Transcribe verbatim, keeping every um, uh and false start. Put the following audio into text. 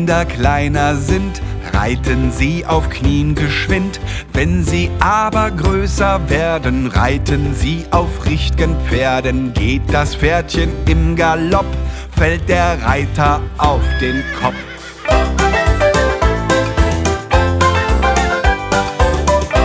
Kinder kleiner sind, reiten sie auf Knien geschwind. Wenn sie aber größer werden, reiten sie auf richtigen Pferden. Geht das Pferdchen im Galopp, fällt der Reiter auf den Kopf.